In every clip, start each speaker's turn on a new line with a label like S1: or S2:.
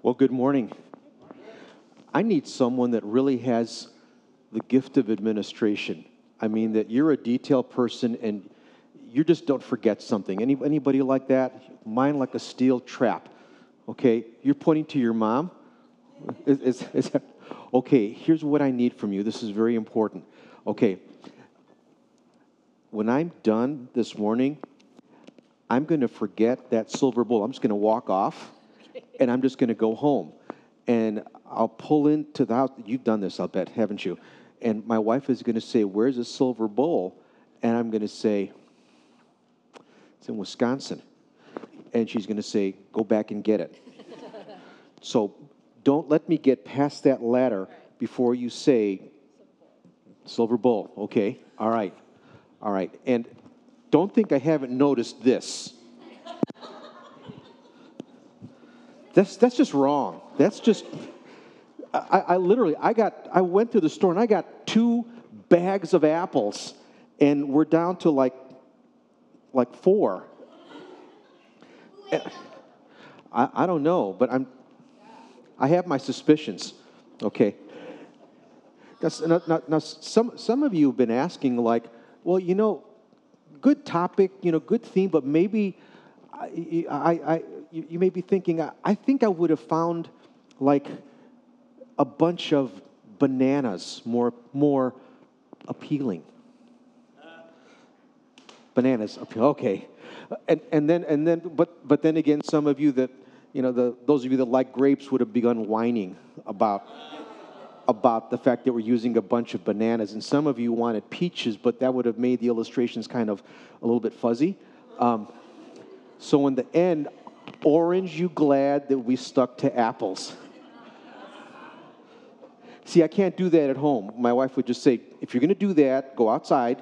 S1: Well, good morning. I need someone that really has the gift of administration. I mean, that you're a detail person and you just don't forget something. Anybody like that? Mind like a steel trap. Okay, you're pointing to your mom? Is that, okay, here's what I need from you. This is very important. Okay, when I'm done this morning, I'm going to forget that silver bowl. I'm just going to walk off, and I'm just going to go home. And I'll pull into the house. You've done this, I'll bet, haven't you? And my wife is going to say, "Where's the silver bowl?" And I'm going to say, "It's in Wisconsin." And she's going to say, "Go back and get it." So don't let me get past that ladder before you say, "Silver bowl." Okay? All right. All right. And don't think I haven't noticed this. That's just wrong. That's just, I literally, I went to the store and I got 2 bags of apples and we're down to like 4. I don't know, but I have my suspicions. Okay. Now, some of you have been asking like, well, good topic, good theme, but maybe you may be thinking, I think I would have found like a bunch of bananas more appealing. Bananas, okay, and then, but then again, some of you that those of you that like grapes would have begun whining about the fact that we're using a bunch of bananas, and some of you wanted peaches, but that would have made the illustrations kind of a little bit fuzzy. So in the end, orange, you glad that we stuck to apples? See, I can't do that at home. My wife would just say, if you're going to do that, go outside.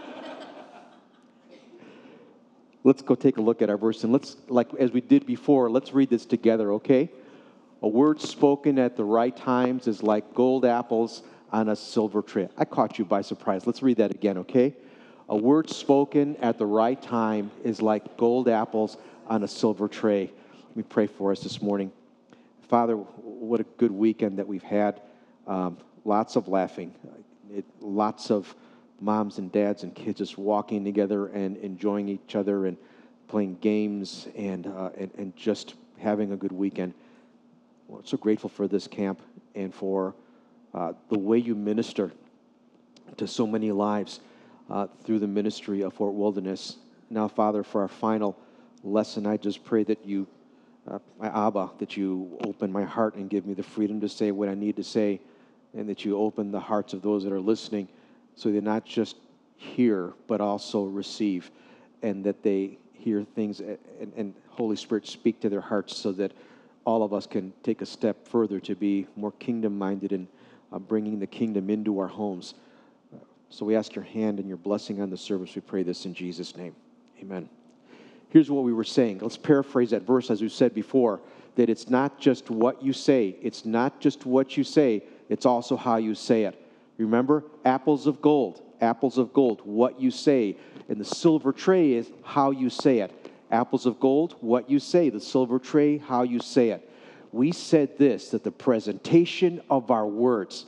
S1: Let's go take a look at our verse, and let's, like as we did before, let's read this together, okay? A word spoken at the right times is like gold apples on a silver tray. I caught you by surprise. Let's read that again, okay? A word spoken at the right time is like gold apples on a silver tray. Let me pray for us this morning. Father, what a good weekend that we've had. Lots of laughing. Lots of moms and dads and kids just walking together and enjoying each other and playing games and just having a good weekend. We're so grateful for this camp and for the way you minister to so many lives through the ministry of Fort Wilderness. Now, Father, for our final lesson, I just pray that you, my Abba, that you open my heart and give me the freedom to say what I need to say, and that you open the hearts of those that are listening so they not just hear, but also receive, and that they hear things and Holy Spirit speak to their hearts so that all of us can take a step further to be more kingdom-minded and bringing the kingdom into our homes. So we ask your hand and your blessing on the service. We pray this in Jesus' name. Amen. Here's what we were saying. Let's paraphrase that verse as we said before, that it's not just what you say. It's not just what you say. It's also how you say it. Remember, apples of gold, what you say. And the silver tray is how you say it. Apples of gold, what you say. The silver tray, how you say it. We said this, that the presentation of our words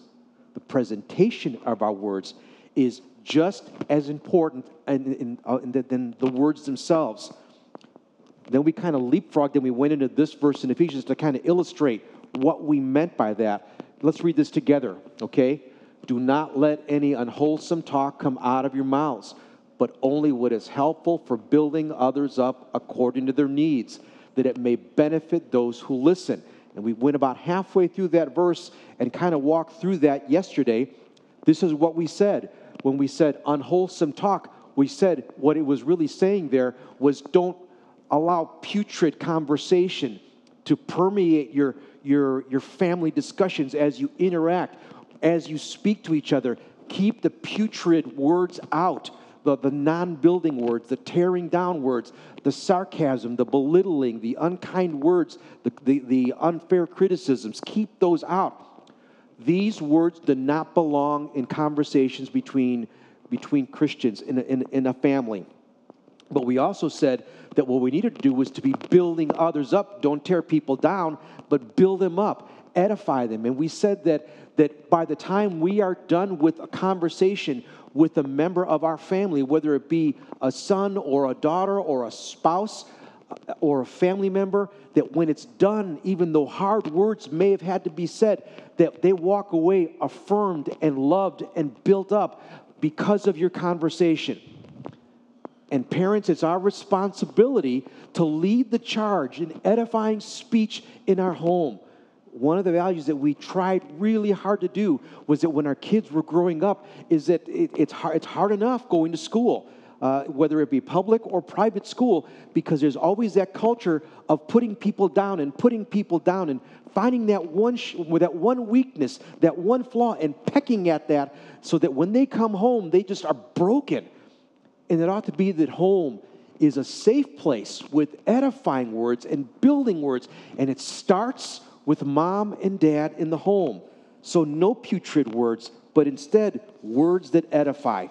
S1: is just as important than the words themselves. Then we kind of leapfrogged and we went into this verse in Ephesians to kind of illustrate what we meant by that. Let's read this together, okay? Do not let any unwholesome talk come out of your mouths, but only what is helpful for building others up according to their needs, that it may benefit those who listen. And we went about halfway through that verse and kind of walked through that yesterday. This is what we said. When we said unwholesome talk, we said what it was really saying there was don't allow putrid conversation to permeate your family discussions as you interact, as you speak to each other. Keep the putrid words out, the non-building words, the tearing down words, the sarcasm, the belittling, the unkind words, the unfair criticisms. Keep those out. These words do not belong in conversations between Christians in a family. But we also said that what we needed to do was to be building others up. Don't tear people down, but build them up, edify them. And we said that by the time we are done with a conversation with a member of our family, whether it be a son or a daughter or a spouse or a family member, that when it's done, even though hard words may have had to be said, that they walk away affirmed and loved and built up because of your conversation. And parents, it's our responsibility to lead the charge in edifying speech in our home. One of the values that we tried really hard to do was that when our kids were growing up, is that it's hard enough going to school, whether it be public or private school, because there's always that culture of putting people down and finding that one weakness, that one flaw, and pecking at that so that when they come home, they just are broken. And it ought to be that home is a safe place with edifying words and building words. And it starts with mom and dad in the home. So no putrid words, but instead words that edify.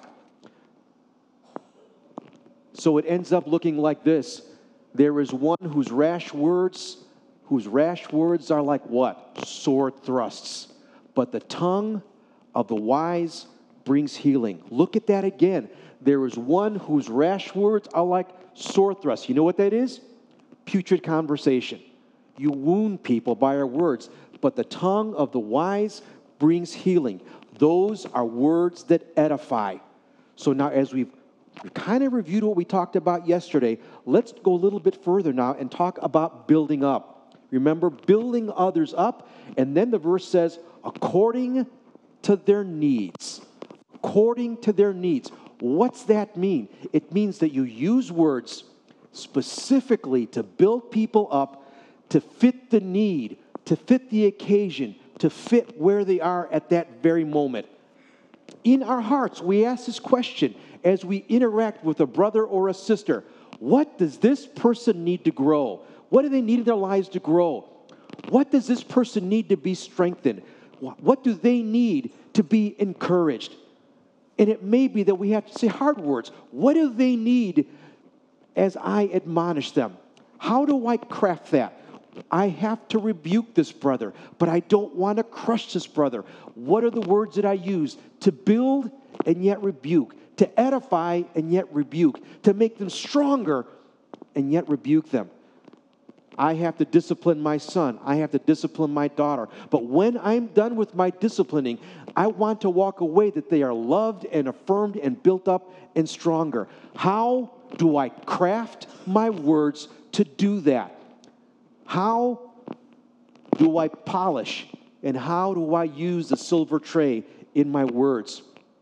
S1: So it ends up looking like this. There is one whose rash words are like what? Sword thrusts. But the tongue of the wise brings healing. Look at that again. There is one whose rash words are like sword thrusts. You know what that is? Putrid conversation. You wound people by our words, but the tongue of the wise brings healing. Those are words that edify. So now as we've kind of reviewed what we talked about yesterday, let's go a little bit further now and talk about building up. Remember, building others up, and then the verse says, according to their needs. According to their needs. What's that mean? It means that you use words specifically to build people up, to fit the need, to fit the occasion, to fit where they are at that very moment. In our hearts, we ask this question as we interact with a brother or a sister. What does this person need to grow? What do they need in their lives to grow? What does this person need to be strengthened? What do they need to be encouraged? And it may be that we have to say hard words. What do they need as I admonish them? How do I craft that? I have to rebuke this brother, but I don't want to crush this brother. What are the words that I use to build and yet rebuke, to edify and yet rebuke, to make them stronger and yet rebuke them? I have to discipline my son. I have to discipline my daughter. But when I'm done with my disciplining, I want to walk away that they are loved and affirmed and built up and stronger. How do I craft my words to do that? How do I polish and how do I use the silver tray in my words?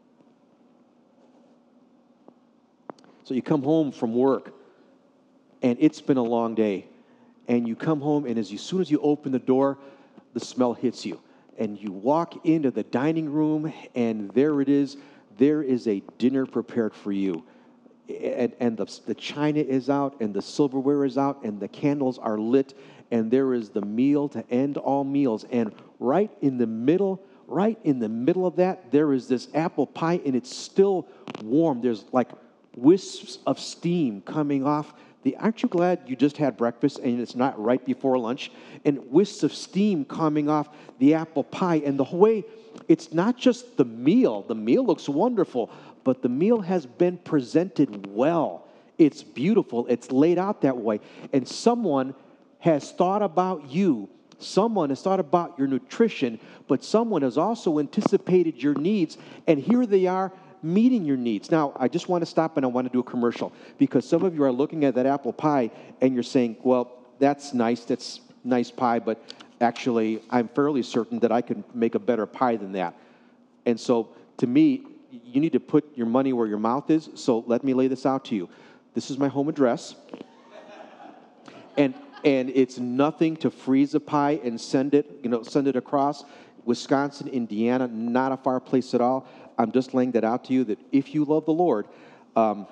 S1: So you come home from work and it's been a long day. And you come home, and as soon as you open the door, the smell hits you. And you walk into the dining room, and there it is. There is a dinner prepared for you. And the china is out, and the silverware is out, and the candles are lit, and there is the meal to end all meals. And right in the middle of that, there is this apple pie, and it's still warm. There's like wisps of steam coming off. Aren't you glad you just had breakfast and it's not right before lunch? And wisps of steam coming off the apple pie. And the way, it's not just the meal. The meal looks wonderful, but the meal has been presented well. It's beautiful. It's laid out that way. And someone has thought about you. Someone has thought about your nutrition, but someone has also anticipated your needs. And here they are, meeting your needs. Now, I just want to stop and I want to do a commercial because some of you are looking at that apple pie and you're saying, well, that's nice pie, but actually I'm fairly certain that I could make a better pie than that. And so to me, you need to put your money where your mouth is, so let me lay this out to you. This is my home address. And it's nothing to freeze a pie and send it across. Wisconsin, Indiana, not a far place at all. I'm just laying that out to you that if you love the Lord, how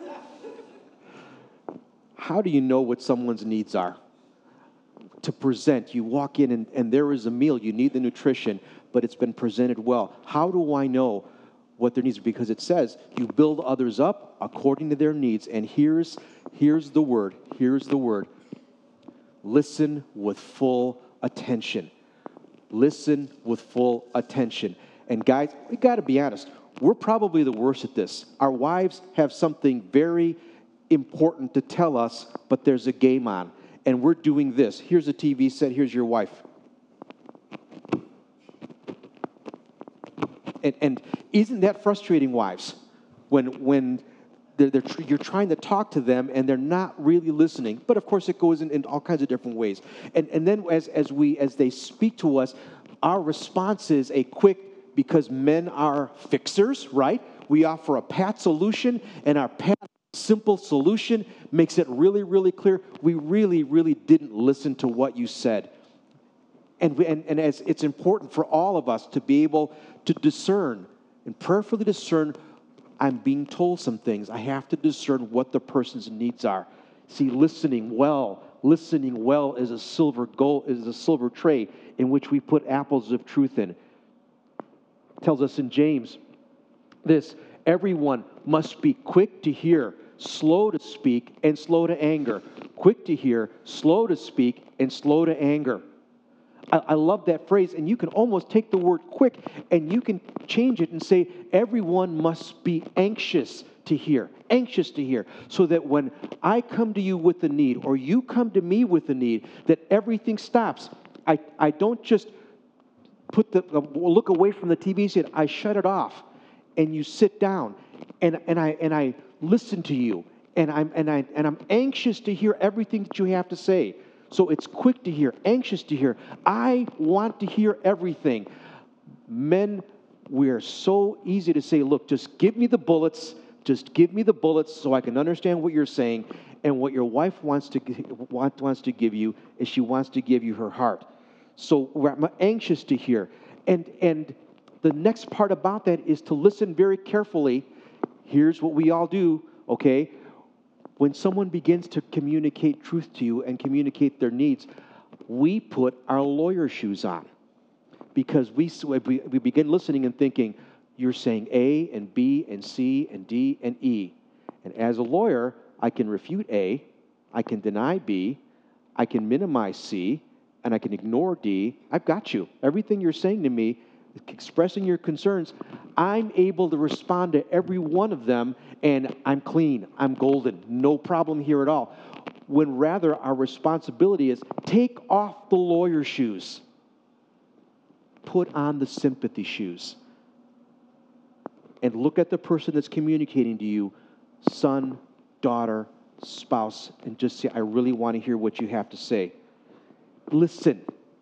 S1: do you know what someone's needs are? To present, you walk in and there is a meal, you need the nutrition, but it's been presented well. How do I know what their needs are, because it says you build others up according to their needs. And here's the word. Here's the word. Listen with full attention. Listen with full attention. And guys, we got to be honest. We're probably the worst at this. Our wives have something very important to tell us, but there's a game on. And we're doing this. Here's a TV set. Here's your wife. And isn't that frustrating, wives? When you're trying to talk to them and they're not really listening. But of course, it goes in all kinds of different ways. And then as they speak to us, our response is a quick, because men are fixers, right? We offer a pat solution, and our pat simple solution makes it really, really clear. We really, really didn't listen to what you said. And as it's important for all of us to be able to discern and prayerfully discern, I'm being told some things. I have to discern what the person's needs are. See, listening well is a silver tray in which we put apples of truth in. It tells us in James this: everyone must be quick to hear, slow to speak, and slow to anger. Quick to hear, slow to speak, and slow to anger. I love that phrase, and you can almost take the word quick and you can change it and say, everyone must be anxious to hear, so that when I come to you with a need, or you come to me with a need, that everything stops. I don't just look away from the TV and say, I shut it off, and you sit down, and I listen to you, and I'm anxious to hear everything that you have to say. So it's quick to hear, anxious to hear. I want to hear everything. Men, we're so easy to say, look, just give me the bullets. Just give me the bullets so I can understand what you're saying. And what your wife wants to give you is she wants to give you her heart. So I'm anxious to hear. And the next part about that is to listen very carefully. Here's what we all do, okay? When someone begins to communicate truth to you and communicate their needs, we put our lawyer shoes on. Because we begin listening and thinking, you're saying A and B and C and D and E. And as a lawyer, I can refute A, I can deny B, I can minimize C, and I can ignore D. I've got you. Everything you're saying to me, expressing your concerns, I'm able to respond to every one of them, and I'm clean, I'm golden, no problem here at all. When rather our responsibility is take off the lawyer shoes, put on the sympathy shoes, and look at the person that's communicating to you, son, daughter, spouse, and just say, I really want to hear what you have to say. Listen.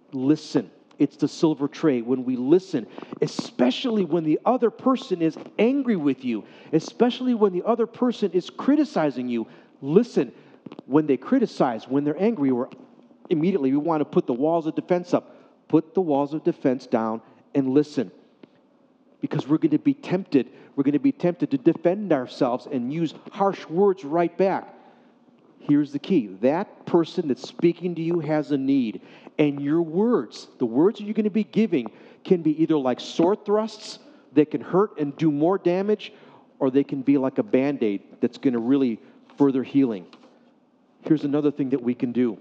S1: It's the silver tray. When we listen, especially when the other person is angry with you, especially when the other person is criticizing you, listen. When they criticize, when they're angry, we want to put the walls of defense up. Put the walls of defense down and listen. Because we're going to be tempted. We're going to be tempted to defend ourselves and use harsh words right back. Here's the key. That person that's speaking to you has a need. And your words, the words that you're going to be giving, can be either like sword thrusts that can hurt and do more damage, or they can be like a Band-Aid that's going to really further healing. Here's another thing that we can do.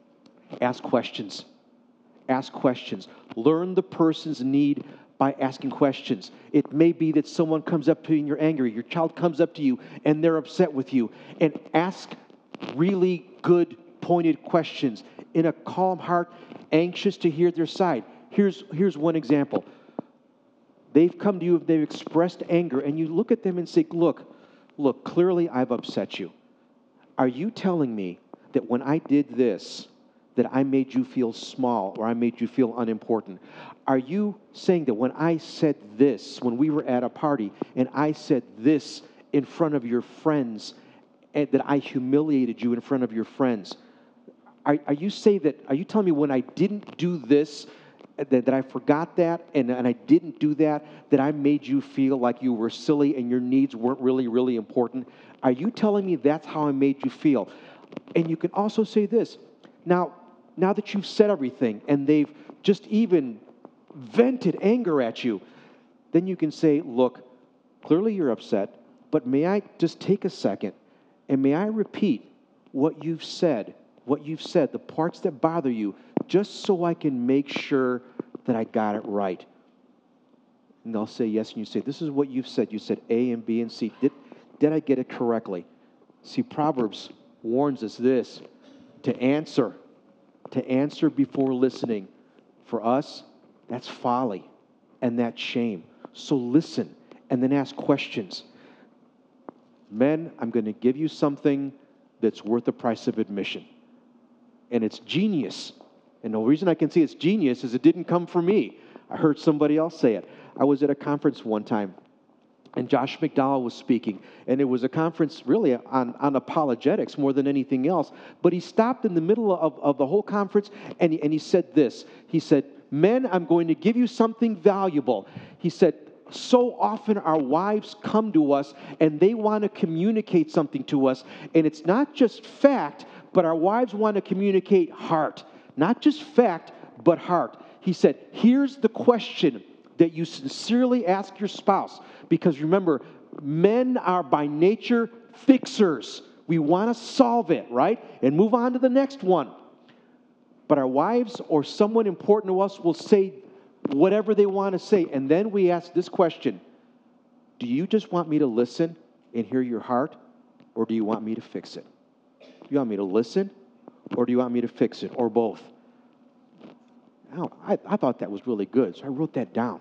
S1: Ask questions. Ask questions. Learn the person's need by asking questions. It may be that someone comes up to you and you're angry. Your child comes up to you and they're upset with you. And ask really good, pointed questions in a calm heart, anxious to hear their side. Here's one example. They've come to you, they've expressed anger, and you look at them and say, look, clearly I've upset you. Are you telling me that when I did this, that I made you feel small or I made you feel unimportant? Are you saying that when I said this, when we were at a party, and I said this in front of your friends, and that I humiliated you in front of your friends? Are you telling me when I didn't do this, that I forgot that, and I didn't do that I made you feel like you were silly and your needs weren't really, really important? Are you telling me that's how I made you feel? And you can also say this. Now that you've said everything and they've just even vented anger at you, then you can say, look, Clearly you're upset, but may I just take a second and may I repeat what you've said, the parts that bother you, just so I can make sure that I got it right. And they'll say yes, and you say, this is what you've said. You said A and B and C. Did I get it correctly? See, Proverbs warns us this, to answer before listening. For us, that's folly and that's shame. So listen and then ask questions. Men, I'm going to give you something that's worth the price of admission. And it's genius. And the reason I can say it's genius is it didn't come from me. I heard somebody else say it. I was at a conference one time, and Josh McDowell was speaking, and it was a conference really on apologetics more than anything else. But he stopped in the middle of the whole conference, and he said this. He said, men, I'm going to give you something valuable. He said, so often our wives come to us, and they want to communicate something to us, and it's not just fact, but our wives want to communicate heart. Not just fact, but heart. He said, here's the question that you sincerely ask your spouse. Because remember, men are by nature fixers. We want to solve it, right? And move on to the next one. But our wives or someone important to us will say whatever they want to say. And then we ask this question: do you just want me to listen and hear your heart? Or do you want me to fix it? Do you want me to listen? Or do you want me to fix it? Or both? Now, I thought that was really good, so I wrote that down.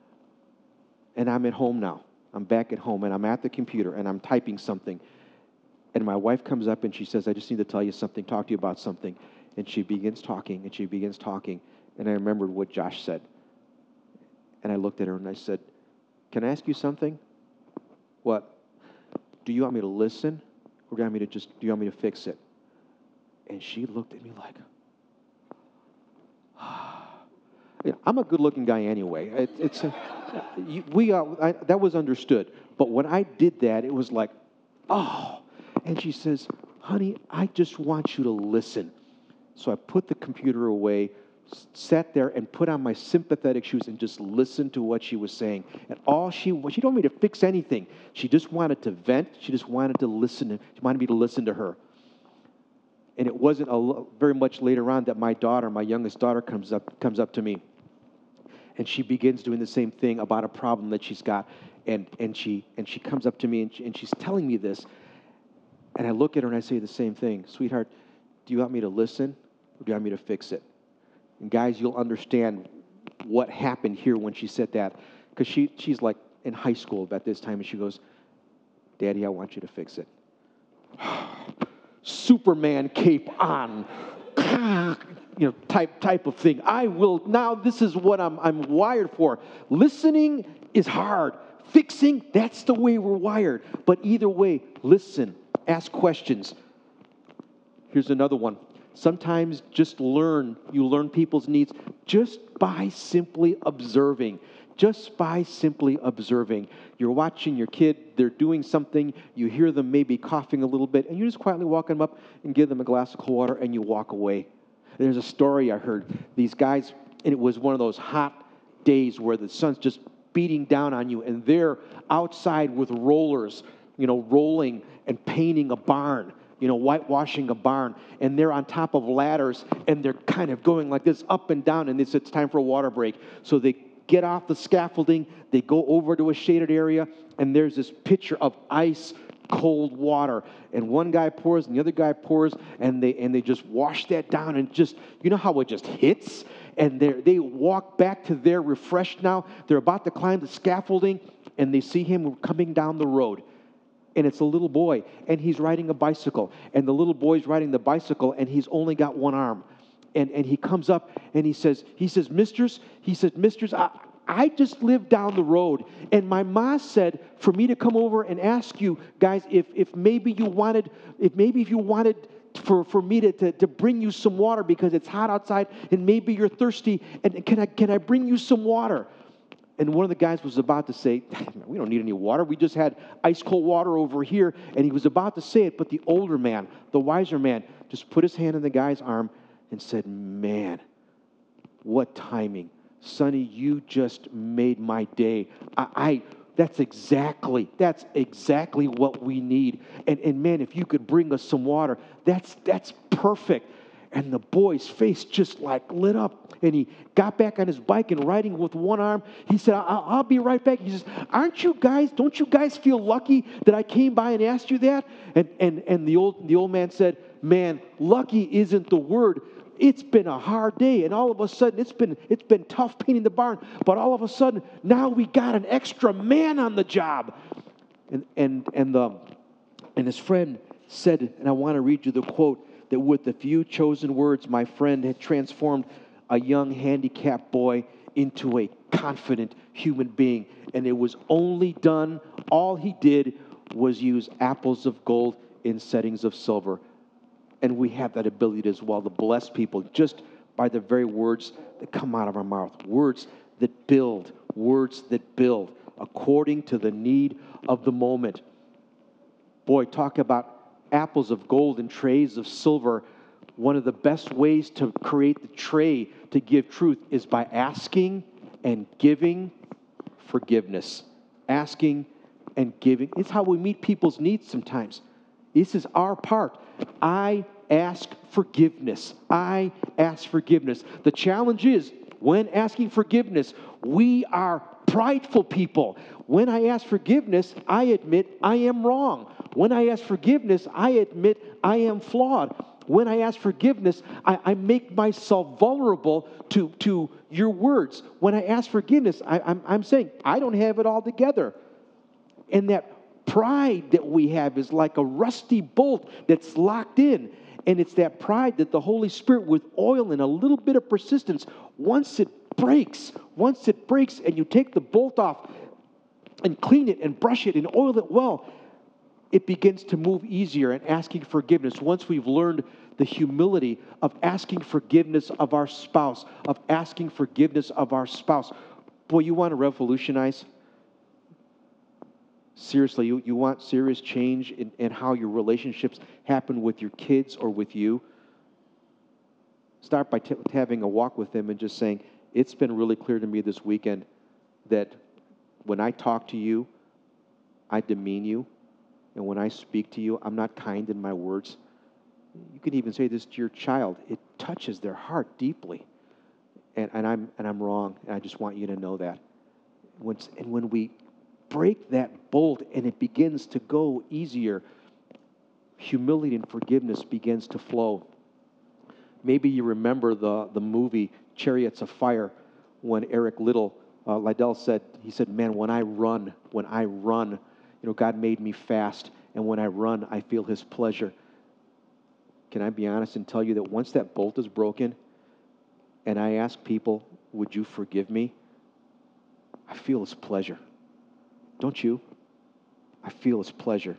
S1: And I'm at home now. I'm back at home, and I'm at the computer, and I'm typing something. And my wife comes up, and she says, I just need to tell you something, talk to you about something. And she begins talking, and I remembered what Josh said. And I looked at her, and I said, can I ask you something? What? Do you want me to listen, or do you want me to fix it? And she looked at me like, I'm a good-looking guy anyway. That was understood. But when I did that, it was like, oh. And she says, honey, I just want you to listen. So I put the computer away, sat there, and put on my sympathetic shoes and just listened to what she was saying. And she didn't want me to fix anything. She just wanted to vent. She just wanted to listen. She wanted me to listen to her. And it wasn't very much later on that my youngest daughter, comes up to me. And she begins doing the same thing about a problem that she's got. And she comes up to me, and she's telling me this. And I look at her, and I say the same thing. Sweetheart, do you want me to listen, or do you want me to fix it? And guys, you'll understand what happened here when she said that. Because she's like in high school at this time, and she goes, Daddy, I want you to fix it. Superman cape on, type of thing. I will, now this is what I'm wired for. Listening is hard. Fixing, that's the way we're wired. But either way, listen, ask questions. Here's another one. Sometimes you learn people's needs just by simply observing. Just by simply observing. You're watching your kid, they're doing something, you hear them maybe coughing a little bit, and you just quietly walk them up and give them a glass of cold water, and you walk away. There's a story I heard. These guys, and it was one of those hot days where the sun's just beating down on you, and they're outside with rollers, rolling and painting a barn, whitewashing a barn, and they're on top of ladders, and they're kind of going like this up and down, and it's time for a water break. So they get off the scaffolding, they go over to a shaded area, and there's this pitcher of ice cold water, and one guy pours and the other guy pours, and they just wash that down, and just, how it just hits, and they walk back to their refreshed now. They're about to climb the scaffolding, and they see him coming down the road. And it's a little boy, and he's riding a bicycle, and the little boy's riding the bicycle, and he's only got one arm. And he comes up and he says, Mistress, I just live down the road, and my ma said for me to come over and ask you guys if maybe you wanted for me to bring you some water because it's hot outside and maybe you're thirsty, and can I bring you some water? And one of the guys was about to say, we don't need any water. We just had ice cold water over here. And he was about to say it, but the older man, the wiser man, just put his hand on the guy's arm and said, man, what timing. Sonny, you just made my day. That's exactly what we need. And man, if you could bring us some water, that's perfect. And the boy's face just like lit up. And he got back on his bike and riding with one arm. He said, I'll be right back. He says, don't you guys feel lucky that I came by and asked you that? And the old man said, man, lucky isn't the word. It's been a hard day, and all of a sudden it's been tough painting the barn, but all of a sudden now we got an extra man on the job. And his friend said, and I want to read you the quote, that with a few chosen words, my friend had transformed a young handicapped boy into a confident human being. And it was only done, all he did was use apples of gold in settings of silver. And we have that ability as well to bless people just by the very words that come out of our mouth. Words that build according to the need of the moment. Boy, talk about apples of gold and trays of silver. One of the best ways to create the tray to give truth is by asking and giving forgiveness. Asking and giving. It's how we meet people's needs sometimes. This is our part. I ask forgiveness. I ask forgiveness. The challenge is, when asking forgiveness, we are prideful people. When I ask forgiveness, I admit I am wrong. When I ask forgiveness, I admit I am flawed. When I ask forgiveness, I make myself vulnerable to your words. When I ask forgiveness, I'm saying I don't have it all together. And that pride that we have is like a rusty bolt that's locked in. And it's that pride that the Holy Spirit, with oil and a little bit of persistence, once it breaks and you take the bolt off and clean it and brush it and oil it well, it begins to move easier and asking forgiveness. Once we've learned the humility of asking forgiveness of our spouse, boy, you want to revolutionize? Seriously, you want serious change in how your relationships happen with your kids or with you? Start by having a walk with them and just saying, it's been really clear to me this weekend that when I talk to you, I demean you. And when I speak to you, I'm not kind in my words. You can even say this to your child. It touches their heart deeply. And I'm wrong. And I just want you to know that. When we break that bolt and it begins to go easier, humility and forgiveness begins to flow. Maybe you remember the movie Chariots of Fire, when Eric Liddell said, man, when I run, God made me fast, and when I run, I feel His pleasure. Can I be honest and tell you that once that bolt is broken, and I ask people, would you forgive me? I feel His pleasure. Don't you? I feel His pleasure.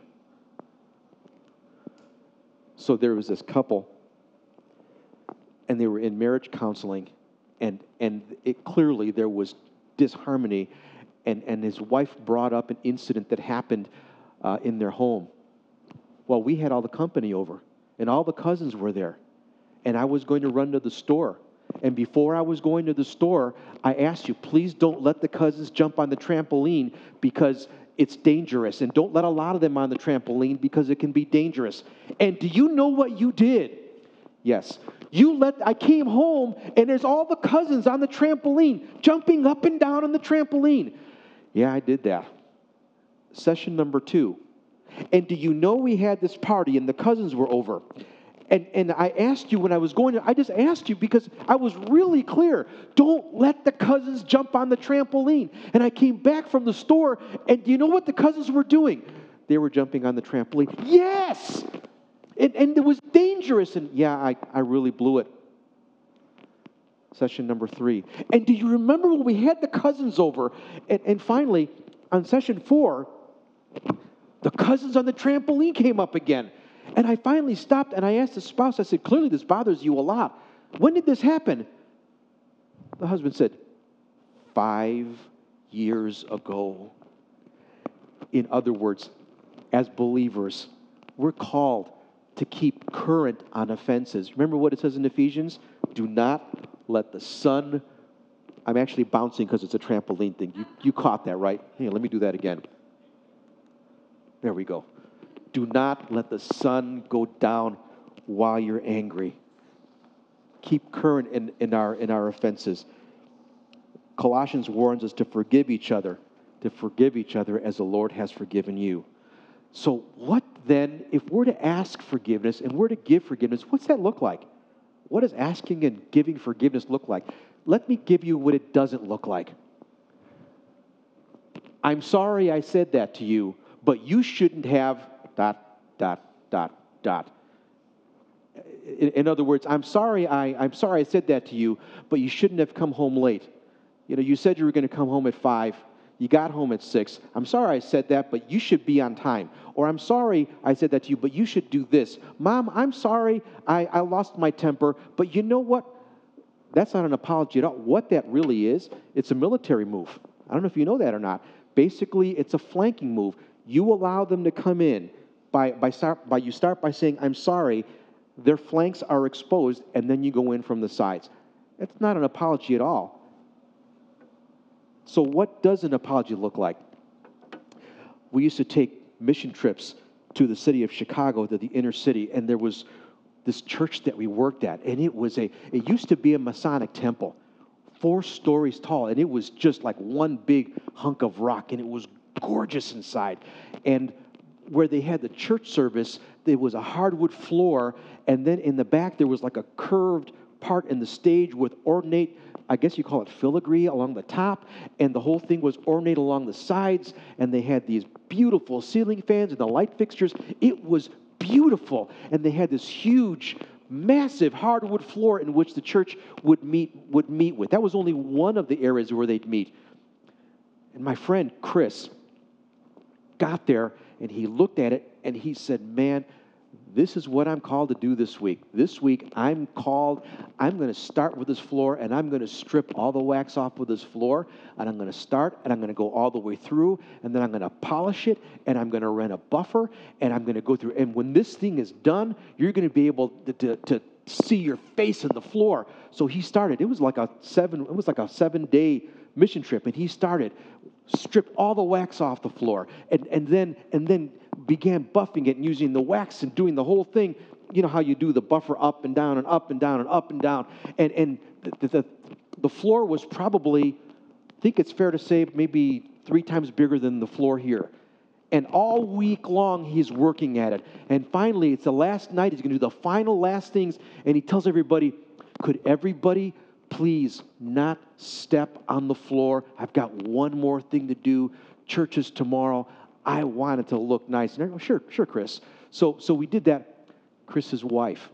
S1: So there was this couple, and they were in marriage counseling, and it clearly there was disharmony, and his wife brought up an incident that happened in their home. Well, we had all the company over, and all the cousins were there, and I was going to run to the store. And before I was going to the store, I asked you, please don't let the cousins jump on the trampoline because it's dangerous. And don't let a lot of them on the trampoline because it can be dangerous. And do you know what you did? Yes. I came home and there's all the cousins on the trampoline, jumping up and down on the trampoline. Yeah, I did that. Session number 2. And do you know we had this party and the cousins were over? And I asked you when I was going I just asked you because I was really clear. Don't let the cousins jump on the trampoline. And I came back from the store, and do you know what the cousins were doing? They were jumping on the trampoline. Yes! And it was dangerous. And yeah, I really blew it. Session number 3. And do you remember when we had the cousins over? And finally, on session 4, the cousins on the trampoline came up again. And I finally stopped and I asked the spouse, I said, clearly this bothers you a lot. When did this happen? The husband said, 5 years ago. In other words, as believers, we're called to keep current on offenses. Remember what it says in Ephesians? Do not let the sun I'm actually bouncing because it's a trampoline thing. You caught that, right? Here, let me do that again. There we go. Do not let the sun go down while you're angry. Keep current in our offenses. Colossians warns us to forgive each other as the Lord has forgiven you. So what then, if we're to ask forgiveness and we're to give forgiveness, what's that look like? What does asking and giving forgiveness look like? Let me give you what it doesn't look like. I'm sorry I said that to you, but you shouldn't have ... In other words, I'm sorry I said that to you, but you shouldn't have come home late. You said you were going to come home at 5. You got home at 6. I'm sorry I said that, but you should be on time. Or I'm sorry I said that to you, but you should do this. Mom, I'm sorry I lost my temper, but you know what? That's not an apology at all. What that really is, it's a military move. I don't know if you know that or not. Basically, it's a flanking move. You allow them to come in you start by saying, I'm sorry, their flanks are exposed, and then you go in from the sides. That's not an apology at all. So what does an apology look like? We used to take mission trips to the city of Chicago, to the inner city, and there was this church that we worked at, and it used to be a Masonic temple, 4 stories tall, and it was just like one big hunk of rock, and it was gorgeous inside. And where they had the church service, there was a hardwood floor, and then in the back there was like a curved part in the stage with ornate, I guess you call it filigree along the top, and the whole thing was ornate along the sides, and they had these beautiful ceiling fans and the light fixtures. It was beautiful, and they had this huge, massive hardwood floor in which the church would meet with. That was only one of the areas where they'd meet. And my friend Chris got there, and he looked at it, and he said, man, this is what I'm called to do this week. This week, I'm going to start with this floor, and I'm going to strip all the wax off with this floor, and I'm going to start, and I'm going to go all the way through, and then I'm going to polish it, and I'm going to rent a buffer, and I'm going to go through. And when this thing is done, you're going to be able to see your face in the floor. So he started. It was like a 7-day mission trip, and he started, stripped all the wax off the floor, and then began buffing it and using the wax and doing the whole thing. You know how you do the buffer up and down and up and down and up and down. And the floor was probably, I think it's fair to say, maybe 3 times bigger than the floor here. And all week long, he's working at it. And finally, it's the last night. He's going to do the final last things. And he tells everybody, could everybody please not step on the floor? I've got one more thing to do. Church is tomorrow. I want it to look nice. And sure, Chris. So we did that. Chris's wife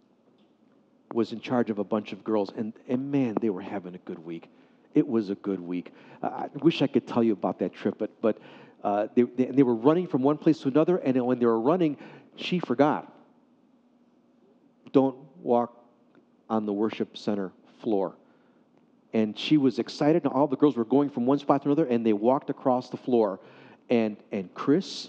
S1: was in charge of a bunch of girls, and man, they were having a good week. It was a good week. I wish I could tell you about that trip, but they were running from one place to another, and when they were running, she forgot. Don't walk on the worship center floor. And she was excited, and all the girls were going from one spot to another, and they walked across the floor. And Chris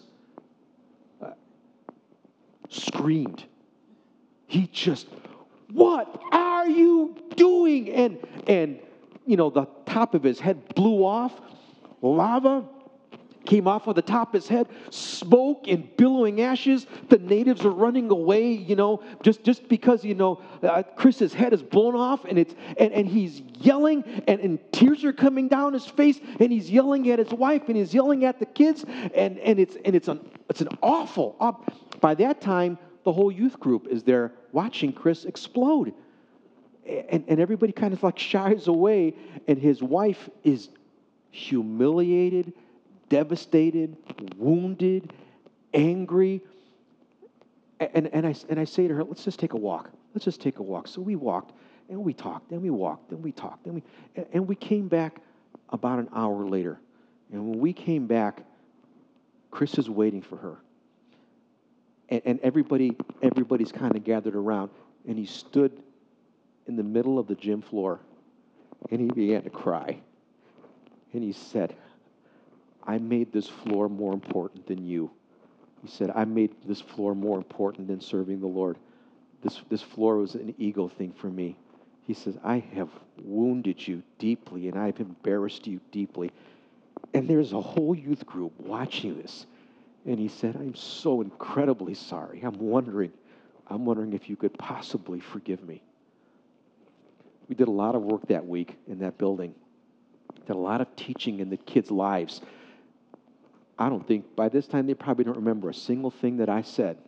S1: screamed. He just, what are you doing? And the top of his head blew off. Lava came off of the top of his head, smoke and billowing ashes. The natives are running away, just because, Chris's head is blown off, and he's yelling, and tears are coming down his face, and he's yelling at his wife, and he's yelling at the kids, and it's an awful. By that time, the whole youth group is there watching Chris explode, and everybody kind of like shies away, and his wife is humiliated, devastated, wounded, angry. And I say to her, let's just take a walk. Let's just take a walk. So we walked, and we talked, and we walked, and we talked, and we came back about an hour later. And when we came back, Chris is waiting for her. And everybody's kind of gathered around, and he stood in the middle of the gym floor, and he began to cry. And he said, I made this floor more important than you. He said, I made this floor more important than serving the Lord. This floor was an ego thing for me. He says, I have wounded you deeply and I've embarrassed you deeply. And there's a whole youth group watching this. And he said, I'm so incredibly sorry. I'm wondering if you could possibly forgive me. We did a lot of work that week in that building. Did a lot of teaching in the kids' lives. I don't think, by this time, they probably don't remember a single thing that I said.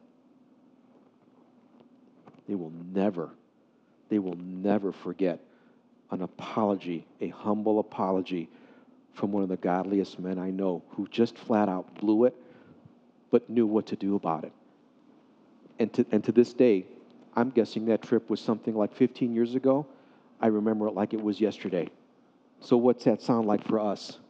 S1: They will never forget an apology, a humble apology from one of the godliest men I know who just flat out blew it, but knew what to do about it. And to this day, I'm guessing that trip was something like 15 years ago. I remember it like it was yesterday. So what's that sound like for us?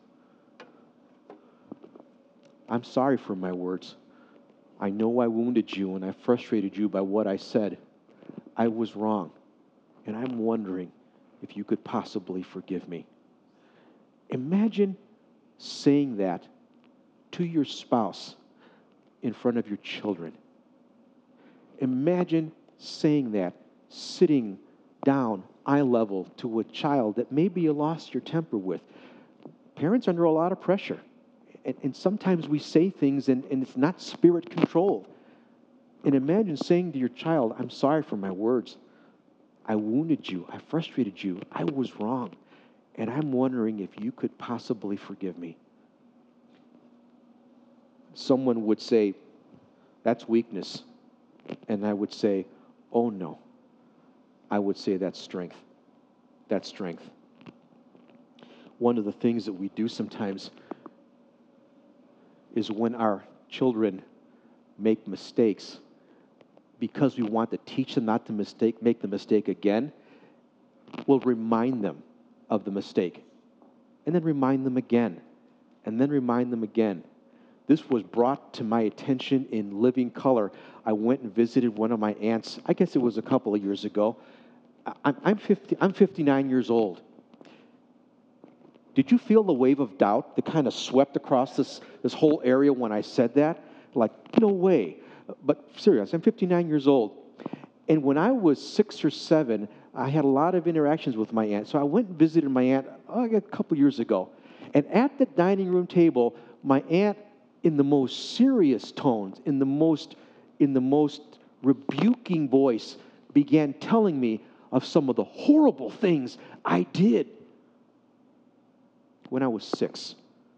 S1: I'm sorry for my words. I know I wounded you and I frustrated you by what I said. I was wrong. And I'm wondering if you could possibly forgive me. Imagine saying that to your spouse in front of your children. Imagine saying that sitting down eye level to a child that maybe you lost your temper with. Parents are under a lot of pressure. And sometimes we say things and it's not spirit controlled. And imagine saying to your child, I'm sorry for my words. I wounded you. I frustrated you. I was wrong. And I'm wondering if you could possibly forgive me. Someone would say, that's weakness. And I would say, oh no. I would say that's strength. That's strength. One of the things that we do sometimes is when our children make mistakes, because we want to teach them not to make the mistake again, we'll remind them of the mistake. And then remind them again. And then remind them again. This was brought to my attention in living color. I went and visited one of my aunts. I guess it was a couple of years ago. I'm 59 years old. Did you feel the wave of doubt that kind of swept across this whole area when I said that? Like, no way. But serious, I'm 59 years old. And when I was 6 or 7, I had a lot of interactions with my aunt. So I went and visited my aunt a couple years ago. And at the dining room table, my aunt, in the most serious tones, in the most rebuking voice, began telling me of some of the horrible things I did when I was 6.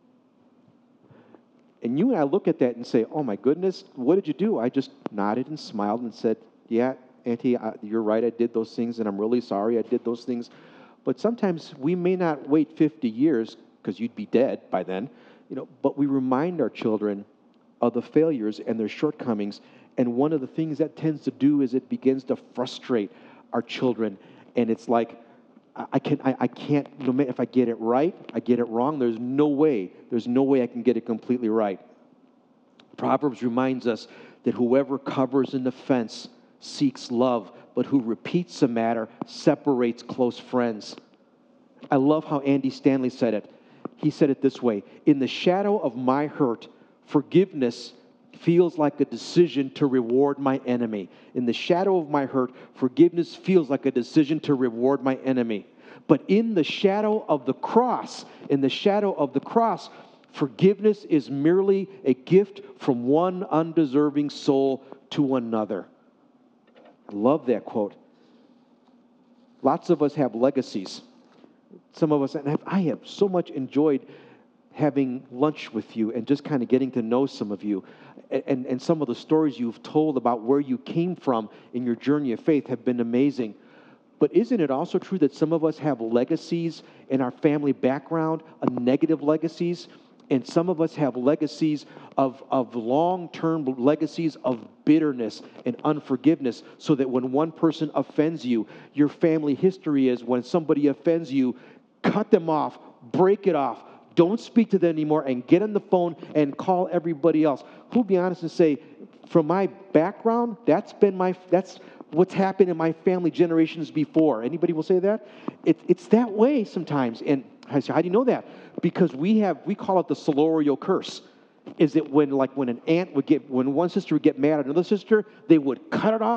S1: And you and I look at that and say, oh my goodness, what did you do? I just nodded and smiled and said, yeah, Auntie, you're right, I did those things, and I'm really sorry I did those things. But sometimes we may not wait 50 years, because you'd be dead by then, but we remind our children of the failures and their shortcomings. And one of the things that tends to do is it begins to frustrate our children. And it's like, I can't, no matter if I get it right, I get it wrong, there's no way I can get it completely right. Proverbs reminds us that whoever covers an offense seeks love, but who repeats a matter separates close friends. I love how Andy Stanley said it. He said it this way: in the shadow of my hurt, forgiveness feels like a decision to reward my enemy. In the shadow of my hurt, forgiveness feels like a decision to reward my enemy. But in the shadow of the cross, forgiveness is merely a gift from one undeserving soul to another. I love that quote. Lots of us have legacies. Some of us, and I have so much enjoyed having lunch with you and just kind of getting to know some of you. And some of the stories you've told about where you came from in your journey of faith have been amazing. But isn't it also true that some of us have legacies in our family background, negative legacies? And some of us have legacies of long-term legacies of bitterness and unforgiveness, so that when one person offends you, your family history is when somebody offends you, cut them off, break it off, don't speak to them anymore, and get on the phone and call everybody else. Who'll be honest and say, from my background, that's what's happened in my family generations before. Anybody will say that? It's that way sometimes. And I say, how do you know that? Because we call it the Solorio curse. Is it when one sister would get mad at another sister, they would cut it off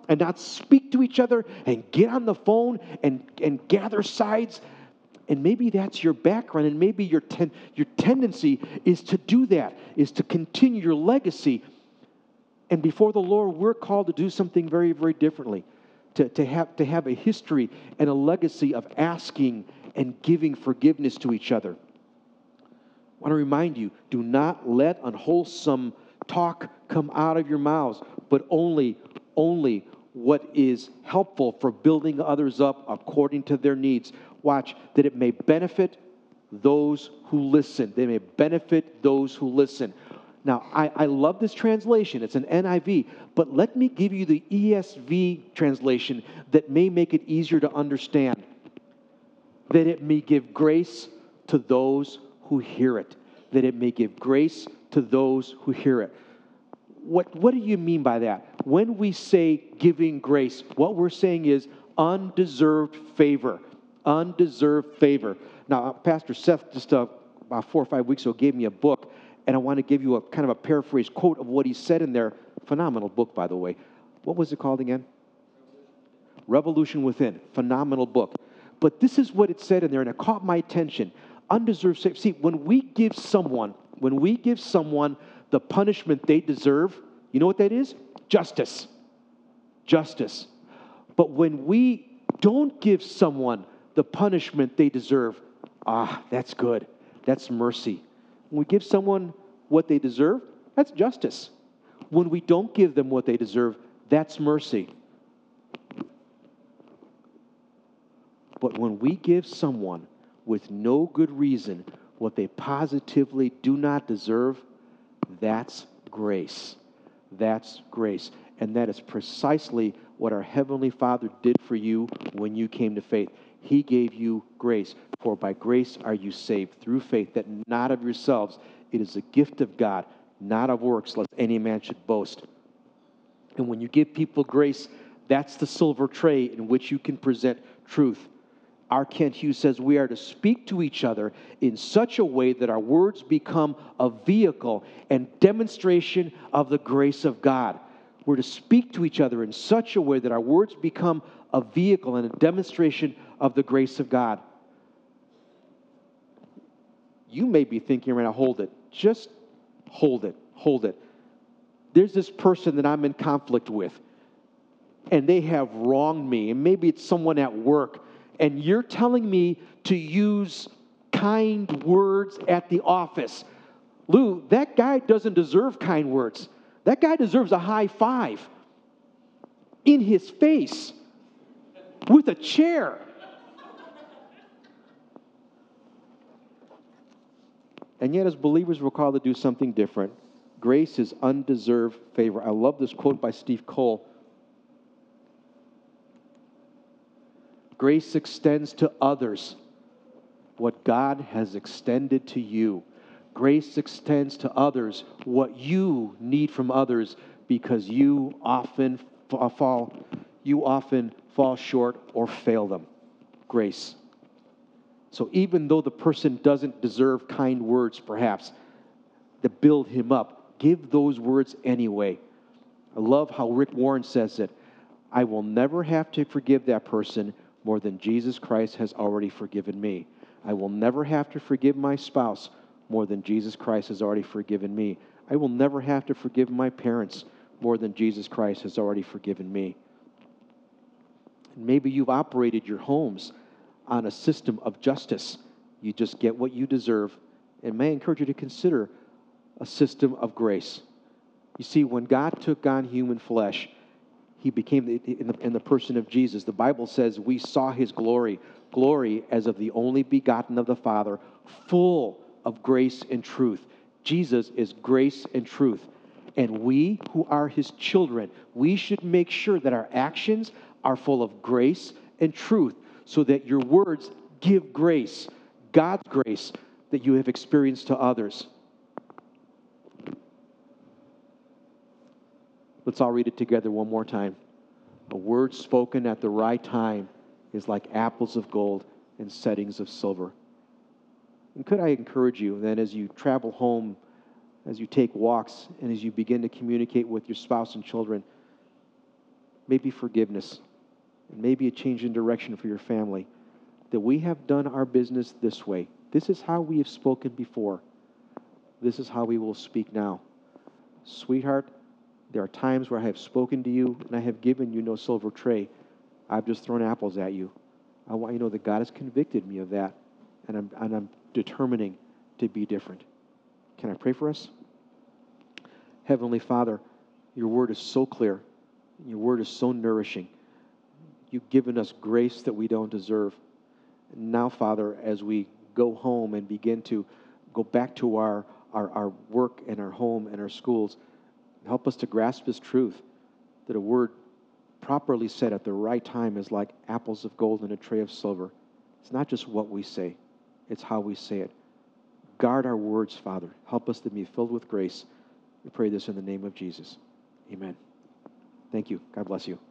S1: and not speak to each other and get on the phone and gather sides. And maybe that's your background, and maybe your tendency is to do that, is to continue your legacy. And before the Lord, we're called to do something very, very differently, to have a history and a legacy of asking and giving forgiveness to each other. I want to remind you, do not let unwholesome talk come out of your mouths, but only what is helpful for building others up according to their needs. Watch, that it may benefit those who listen. They may benefit those who listen. Now, I love this translation. It's an NIV, but let me give you the ESV translation that may make it easier to understand. That it may give grace to those who hear it. That it may give grace to those who hear it. What do you mean by that? When we say giving grace, what we're saying is undeserved favor. Undeserved favor. Now, Pastor Seth just about 4 or 5 weeks ago gave me a book, and I want to give you a kind of a paraphrase quote of what he said in there. Phenomenal book, by the way. What was it called again? Revolution Within. Phenomenal book. But this is what it said in there, and it caught my attention. Undeserved favor. See, when we give someone the punishment they deserve, you know what that is? Justice. Justice. But when we don't give someone the punishment they deserve, that's good. That's mercy. When we give someone what they deserve, that's justice. When we don't give them what they deserve, that's mercy. But when we give someone with no good reason what they positively do not deserve, that's grace. That's grace. And that is precisely what our Heavenly Father did for you when you came to faith. He gave you grace. For by grace are you saved through faith, that not of yourselves. It is a gift of God, not of works, lest any man should boast. And when you give people grace, that's the silver tray in which you can present truth. R. Kent Hughes says we are to speak to each other in such a way that our words become a vehicle and demonstration of the grace of God. We're to speak to each other in such a way that our words become a vehicle and a demonstration of the grace of God. You may be thinking right now, hold it. Just hold it. Hold it. There's this person that I'm in conflict with, and they have wronged me, and maybe it's someone at work, and you're telling me to use kind words at the office. Lou, that guy doesn't deserve kind words. That guy deserves a high five in his face with a chair. And yet, as believers, we're called to do something different. Grace is undeserved favor. I love this quote by Steve Cole. Grace extends to others what God has extended to you. Grace extends to others what you need from others, because you often fall short or fail them. Grace. So even though the person doesn't deserve kind words, perhaps, to build him up, give those words anyway. I love how Rick Warren says it. I will never have to forgive that person more than Jesus Christ has already forgiven me. I will never have to forgive my spouse more than Jesus Christ has already forgiven me. I will never have to forgive my parents more than Jesus Christ has already forgiven me. And maybe you've operated your homes on a system of justice. You just get what you deserve. And may I encourage you to consider a system of grace. You see, when God took on human flesh, He became, in the person of Jesus, the Bible says we saw His glory as of the only begotten of the Father, full of grace and truth. Jesus is grace and truth. And we who are His children, we should make sure that our actions are full of grace and truth, so that your words give grace, God's grace, that you have experienced to others. Let's all read it together one more time. A word spoken at the right time is like apples of gold in settings of silver. And could I encourage you that as you travel home, as you take walks, and as you begin to communicate with your spouse and children, maybe forgiveness, and maybe a change in direction for your family, that we have done our business this way. This is how we have spoken before. This is how we will speak now. Sweetheart, there are times where I have spoken to you and I have given you no silver tray. I've just thrown apples at you. I want you to know that God has convicted me of that, and I'm determining to be different. Can I pray for us? Heavenly Father, your word is so clear. Your word is so nourishing. You've given us grace that we don't deserve. And now, Father, as we go home and begin to go back to our work and our home and our schools, help us to grasp this truth that a word properly said at the right time is like apples of gold in a tray of silver. It's not just what we say, it's how we say it. Guard our words, Father. Help us to be filled with grace. We pray this in the name of Jesus. Amen. Thank you. God bless you.